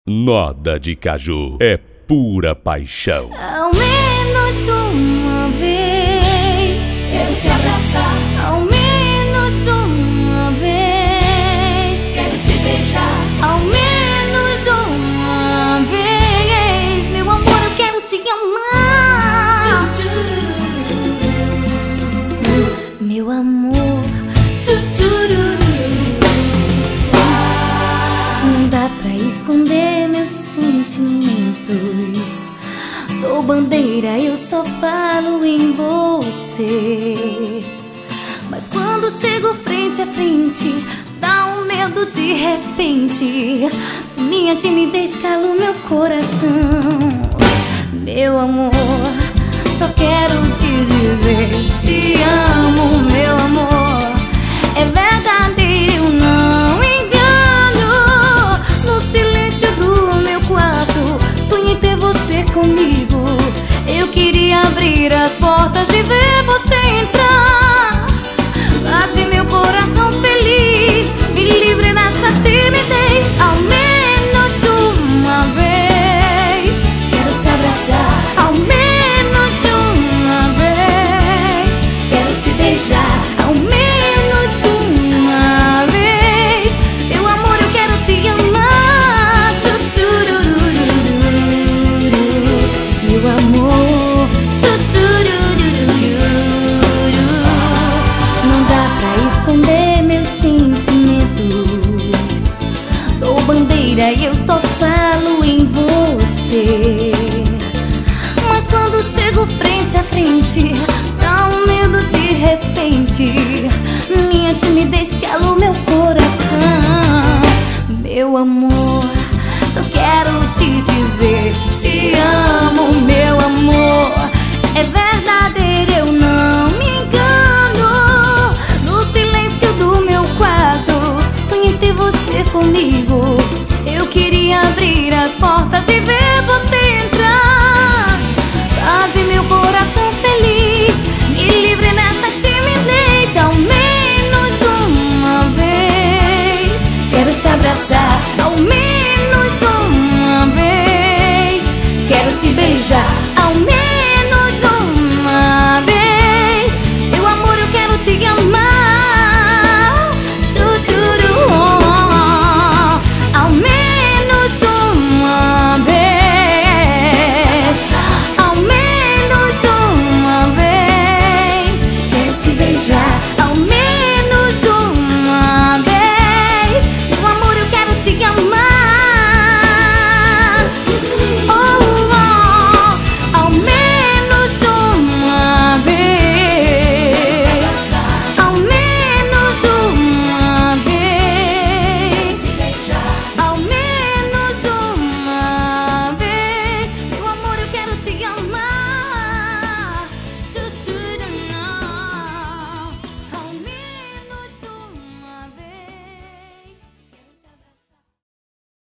Noda de caju é pura paixão. Ao menos uma vez quero te abraçar. Ao menos uma vez quero te beijar. Ao menos uma vez, meu amor, eu quero te amar. Meu amor, não dá pra esconder meus sentimentos. Dou bandeira, eu só falo em você. Mas quando chego frente a frente, dá um medo de repente. Minha timidez cala o meu coração. Meu amor, só quero te dizer: te amo, meu amor. É verdadeiro, não engano. No silêncio do meu quarto, sonhei ter você comigo. Eu queria abrir as portas e ver você entrar. Faça meu coração feliz, me livre dessa timidez. Ao menos uma vez quero te abraçar. ao menos uma vez quero te beijar. ao menos uma vez, meu amor, eu quero te amar. Meu amor, não dá pra esconder meus sentimentos. Dou bandeira e eu só falo em você. Mas quando chego frente a frente, dá um medo de repente. Minha timidez cala o meu coração. Meu amor,